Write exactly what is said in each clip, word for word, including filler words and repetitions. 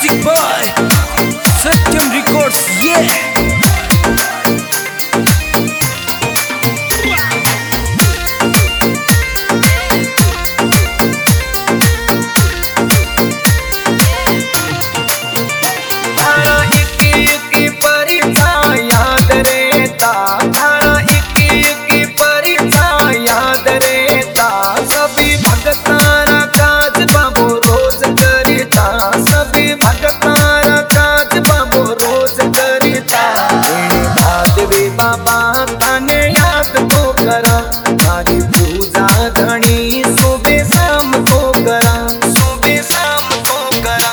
Music by Satyam Records, yeah. बाबा तने याद तो करा, मारी पूजा धनी सुबह शाम तो करा, सुबह शाम तो करा।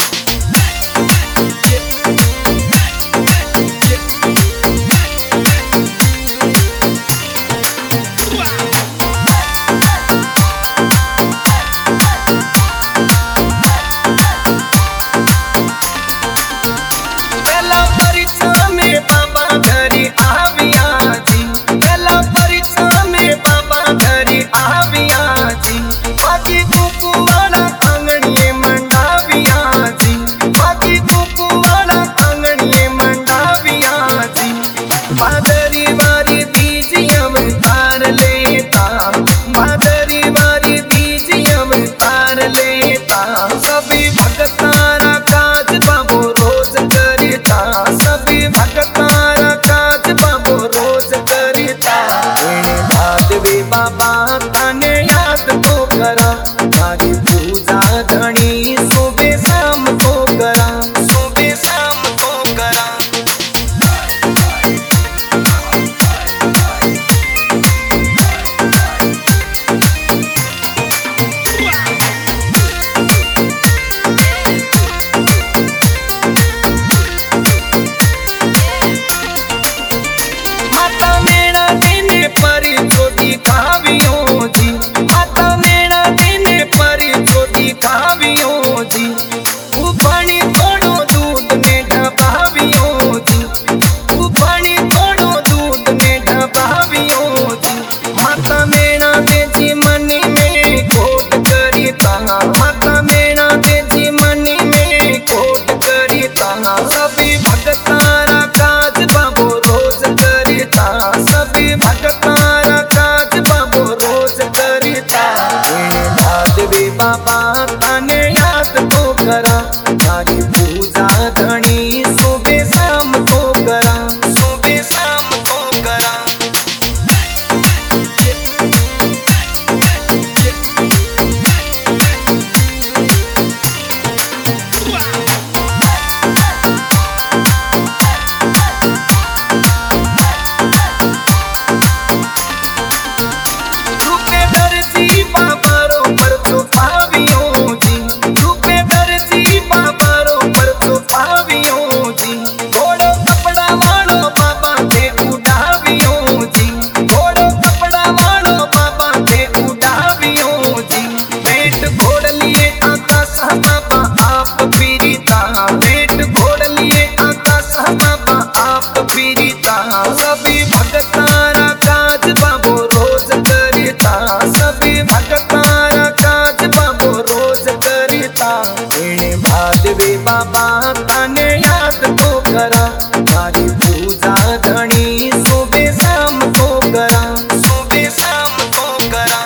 पहला परीक्षा में बाबा घरी आविया जी, पहला परीक्षा में बाबा घरी आविया जी, बाकी कुकुवाड़ा आंगणिये मंडाविया जी, बाकी कुकुवाड़ा आंगणिये मंडाविया जी। भादरी वारी बीजी अवतार लेता, भादरी वारी बीजी अवतार लेता, सभी भगतारा काज बाबू रोज करता, सभी भगतारा काज बाबू रोज करता। भादवी बाबा तने याद तो करा, मारी पूजा धनी सुबह शाम तो करा, सुबह शाम तो करा। माता मेरा देने परी छोटी कावियों जी, माता मेरा देने परी छोटी कावियों जी, वो पानी थोड़ो दूध में ढबावियों जी, वो पानी थोड़ो दूध में ढबावियों जी। माता मेरा बेजी मनी में कोट करीता, माता मेरा बेजी मनी में कोट करीता, सभी भगतारा काज बाबू रोज करता, सभी भगतारा काज बाबू रोज करता। भादवी बाबा तने याद तो करा, मारी पूजा धनी सुबह शाम तो करा, सुबह शाम तो करा। रूपे दर्जी बाबा रो पर छुपावियों जी, रूपे दर्जी बाबा रो पर छुपावियों जी, घोड़ो कपड़ा वालो बाबा के उड़ावियों जी, घोड़ो कपड़ा वालो बाबा के उड़ावियों जी। पेट घोड़ लिए आता सा बाबा आप पीड़िता, पेट घोड़ लिए आता सा बाबा आप पीड़िता, सभी भगतारा काज बाबू रोज करता, सभी भगतारा काज बाबू रोज करता। इन्हें भादवी बाबा तने याद तो करा, मारी पूजा धनी सुबह शाम तो करा, सुबह शाम तो करा।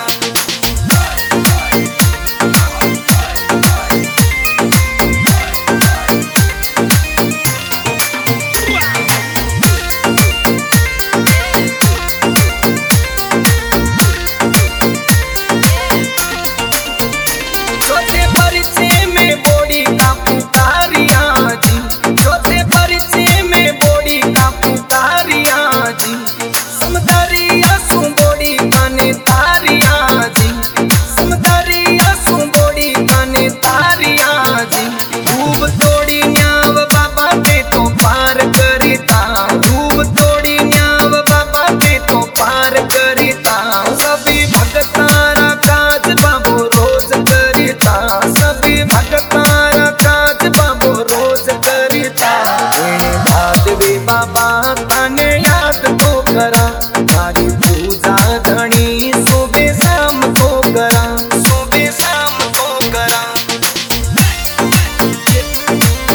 चौथे परिचय में बोड़ी का पुकारिया जी, चौथे परिचय में बोड़ी का पुकारिया जी, समदरिया सु बोड़ी काने तारिया जी, समदरिया सु बोड़ी काने तारिया जी। धूप तोड़ी न्याव बाबा के तो पार करिता, धूप तोड़ी न्याव बाबा के तो पार करिता, सभी भगतारा काज बाबू रोज करता, सभी भगतारा काज बाबू रोज करता। भादवी बाबा तने याद तो करा, मारी पूजा धनी सुबह शाम तो करा, सुबह शाम तो करा।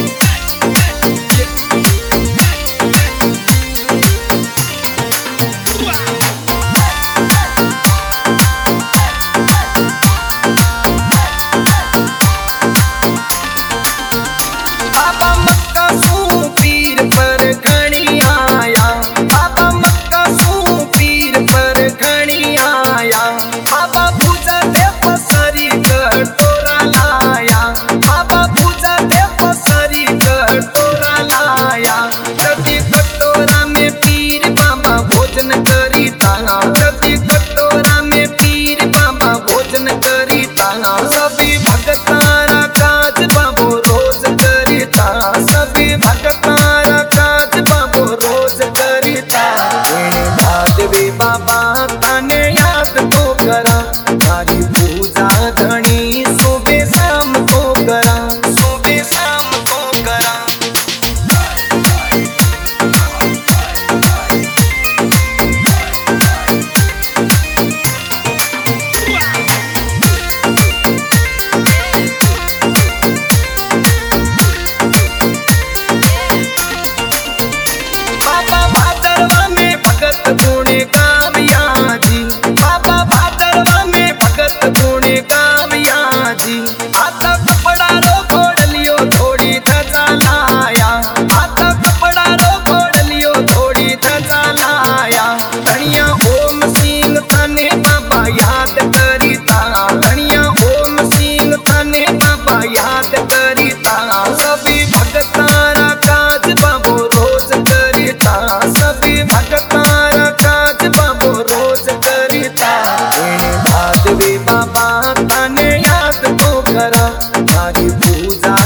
भगतारा काज बाबो रोज करीता, सभी भगतारा काज बाबो रोज करीता। भादवी बाबा ताने याद तो करा, तारी पूजा धनी सुबह शाम को करा, सुबह शाम को करा। बाबा भादरवा में भगत गुणे गाविया जी, बाबा भादरवा में भगत गुणे गाविया जी। आता कपड़ा रो घोड़ लियो थोड़ी धजा लाया, आता कपड़ा रो घोड़ लियो थोड़ी धजा लाया। धनिया ओम सिंह थाने बाबा याद करीता, धनिया ओम सिंह थाने बाबा याद करीता। सभी भगतारा काज बाबो रोज करीता, सभी भगतारा काज बाबो रोज करीता। भादवी बाबा ताने याद तो करा, तारी पूजा